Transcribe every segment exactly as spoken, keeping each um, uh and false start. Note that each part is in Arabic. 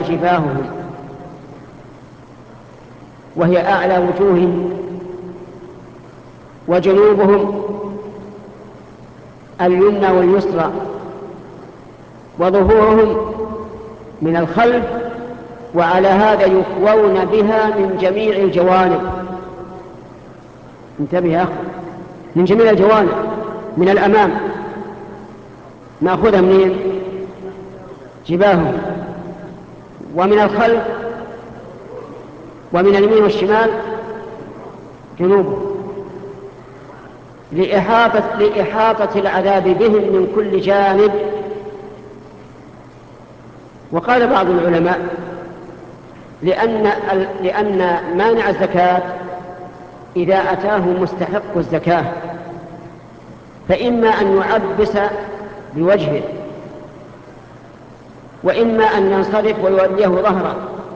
جباههم، وهي أعلى وجوههم، وجنوبهم اليمنى واليسرى، وظهورهم من الخلف، وعلى هذا يكوون بها من جميع الجوانب. انتبه يا أخي، من جميع الجوانب، من الأمام نأخذها منين؟ جباههم، ومن الخلف، ومن اليمين والشمال جنوبهم، لإحاطة, لإحاطة العذاب بهم من كل جانب. وقال بعض العلماء لأن, لأن مانع الزكاة إذا أتاه مستحق الزكاة فإما أن يعبس بوجهه، وإما أن ينصرف ويوليه ظهره،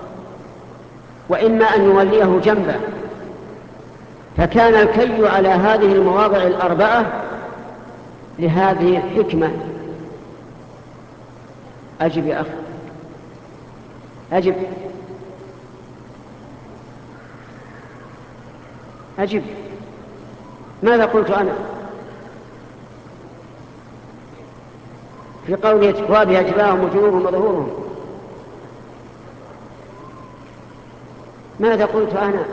وإما أن يوليه جنبه، فكان الكي على هذه المواضع الأربعة لهذه الحكمة. أجب يا أخي، أجب أجب ماذا قلت أنا في قوله تكوى بها جباههم وجنوبهم وظهورهم؟ ماذا قلت أنا؟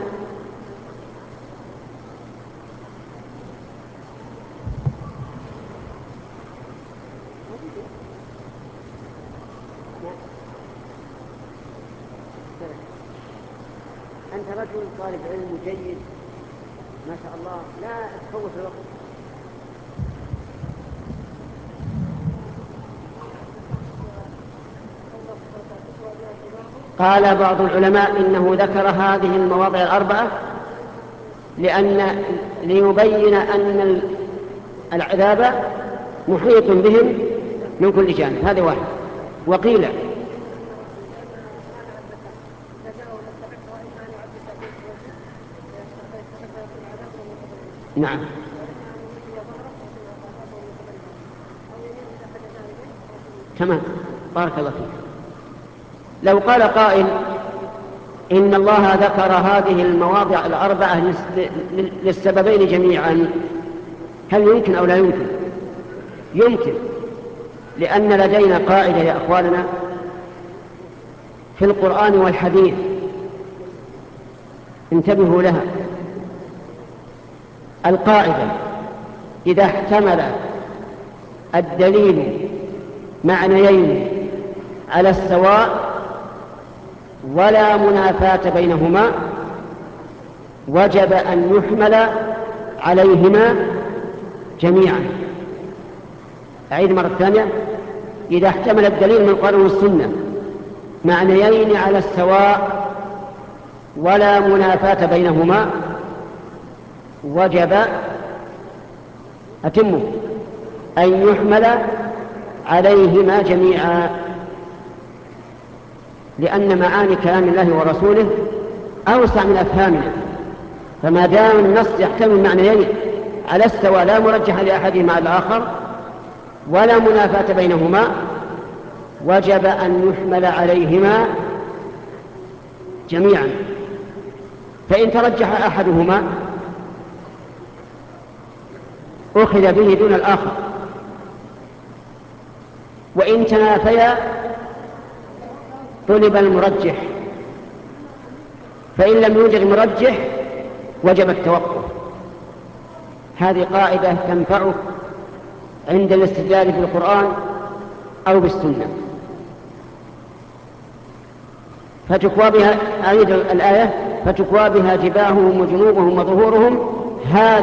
أنت رجل طالب علم جيد ما شاء الله، لا تفوت الوقت. قال بعض العلماء إنه ذكر هذه المواضع الأربعة لأن ليبين أن العذاب محيط بهم من كل جانب. هذا واحد. وقيل نعم، تمام، بارك الله فيك. لو قال قائل إن الله ذكر هذه المواضع الأربعة للسببين جميعا، هل يمكن أو لا يمكن؟ يمكن، لأن لدينا قاعدة يا أخواننا في القرآن والحديث، انتبهوا لها. القاعدة إذا احتمل الدليل معنيين على السواء ولا منافاة بينهما وجب أن يحمل عليهما جميعا. أعيد مرة ثانية: إذا احتمل الدليل من القرآن والسنة معنيين على السواء ولا منافاة بينهما وجب أتمه أن يحمل عليهما جميعا، لأن معاني كلام الله ورسوله أوسع من أفهامنا. فما دام النص يحتمل معنيين على السواء لا مرجح لأحدهما على الآخر ولا منافاة بينهما وجب أن يحمل عليهما جميعا. فإن ترجح أحدهما أخذ به دون الآخر، وإن تنافيا طلب المرجح، فإن لم يوجد مرجح وجب التوقف. هذه قاعدة تنفعك عند الاستدلال بالقرآن أو بالسنة. فتكوى بها، أعيد الآية: فتكوى بها جباههم وجنوبهم وظهورهم. هذا